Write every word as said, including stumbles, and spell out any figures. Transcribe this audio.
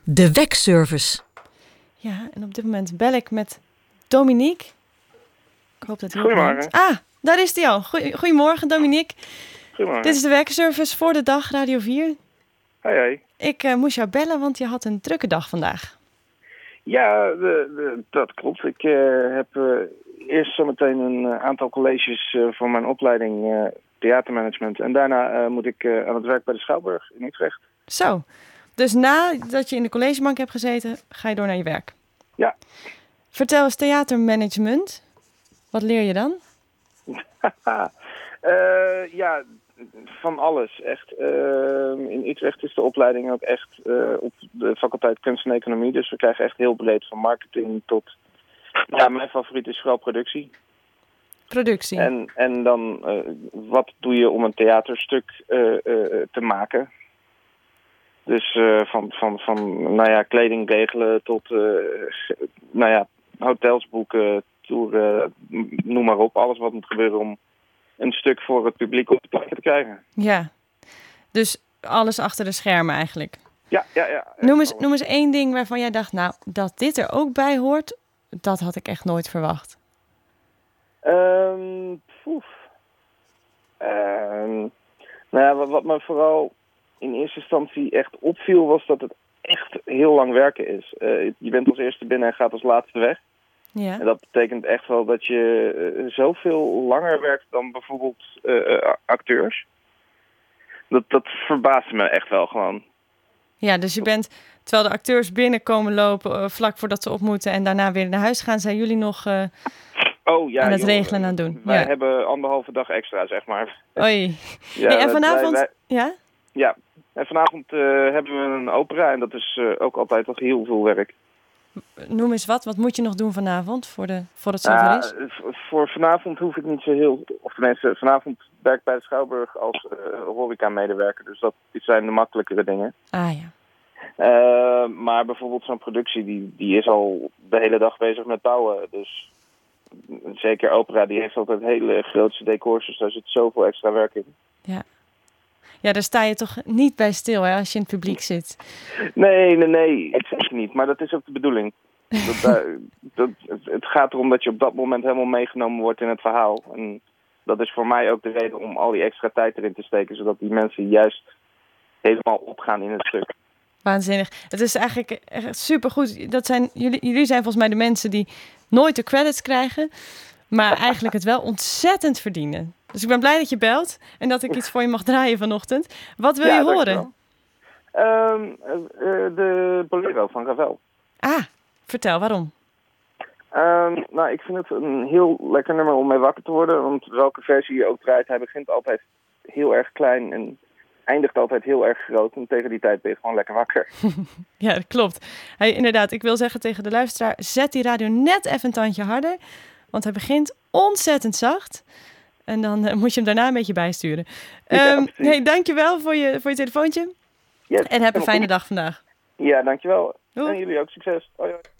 De wekservice. Ja, en op dit moment bel ik met Dominique. Ik hoop dat hij Goedemorgen. opneemt. Ah, daar is hij al. Goeie- Goedemorgen, Dominique. Goedemorgen. Dit is de wekservice voor de dag, Radio vier. Hoi, hoi. Ik uh, moest jou bellen, want je had een drukke dag vandaag. Ja, de, de, dat klopt. Ik uh, heb uh, eerst zometeen een uh, aantal colleges uh, voor mijn opleiding uh, theatermanagement. En daarna uh, moet ik uh, aan het werk bij de Schouwburg in Utrecht. Zo, dus nadat je in de collegebank hebt gezeten, ga je door naar je werk. Ja. Vertel eens theatermanagement. Wat leer je dan? uh, ja, van alles, echt. Uh, in Utrecht is de opleiding ook echt uh, op de faculteit kunst en economie. Dus we krijgen echt heel breed van marketing tot... Ja, mijn favoriet is vooral productie. Productie. En, en dan, uh, wat doe je om een theaterstuk uh, uh, te maken? Dus uh, van, van, van nou ja, kleding regelen tot uh, nou ja, hotels boeken, toeren, noem maar op. Alles wat moet gebeuren om een stuk voor het publiek op de planken te krijgen. Ja, dus alles achter de schermen eigenlijk. Ja, ja, ja. Noem eens, noem eens één ding waarvan jij dacht, nou, dat dit er ook bij hoort, dat had ik echt nooit verwacht. Um, poef. Um, nou ja, wat, wat me vooral in eerste instantie echt opviel, was dat het echt heel lang werken is. Uh, je bent als eerste binnen en gaat als laatste weg. Ja. En dat betekent echt wel dat je uh, zoveel langer werkt dan bijvoorbeeld uh, acteurs. Dat, dat verbaasde me echt wel gewoon. Ja, dus je bent, terwijl de acteurs binnenkomen lopen uh, vlak voordat ze op moeten en daarna weer naar huis gaan, zijn jullie nog uh, oh, ja, aan het joh, regelen en aan het doen. Wij ja. hebben anderhalve dag extra, zeg maar. Oei. Ja, hey, en vanavond... wij, wij, ja? Ja, en vanavond uh, hebben we een opera en dat is uh, ook altijd nog heel veel werk. Noem eens wat. Wat moet je nog doen vanavond voor, de, voor het zover is? Uh, v- voor vanavond hoef ik niet zo heel... Of tenminste, vanavond werk ik bij de Schouwburg als uh, horeca-medewerker. Dus dat zijn de makkelijkere dingen. Ah ja. Uh, maar bijvoorbeeld zo'n productie, die, die is al de hele dag bezig met bouwen. Dus zeker opera, die heeft altijd hele grootse decors. Dus daar zit zoveel extra werk in. Ja. Ja, daar sta je toch niet bij stil, hè, als je in het publiek zit. Nee, nee, nee. Ik zeg niet. Maar dat is ook de bedoeling. Dat, uh, dat, het, het gaat erom dat je op dat moment helemaal meegenomen wordt in het verhaal. En dat is voor mij ook de reden om al die extra tijd erin te steken. Zodat die mensen juist helemaal opgaan in het stuk. Waanzinnig. Het is eigenlijk echt supergoed. Dat zijn, jullie, jullie zijn volgens mij de mensen die nooit de credits krijgen, maar eigenlijk het wel ontzettend verdienen. Dus ik ben blij dat je belt en dat ik iets voor je mag draaien vanochtend. Wat wil ja, je horen? Um, uh, uh, de Bolero van Ravel. Ah, vertel, waarom? Um, nou, ik vind het een heel lekker nummer om mee wakker te worden. Want welke versie je ook draait, hij begint altijd heel erg klein en eindigt altijd heel erg groot. En tegen die tijd ben je gewoon lekker wakker. Ja, dat klopt. Hey, inderdaad, ik wil zeggen tegen de luisteraar, zet die radio net even een tandje harder. Want hij begint ontzettend zacht. En dan uh, moet je hem daarna een beetje bijsturen. Ja, um, hey, dankjewel voor je, voor je telefoontje. Yes, en heb een fijne dag vandaag. Ja, dankjewel. Doei. En jullie ook succes. Hoi, hoi.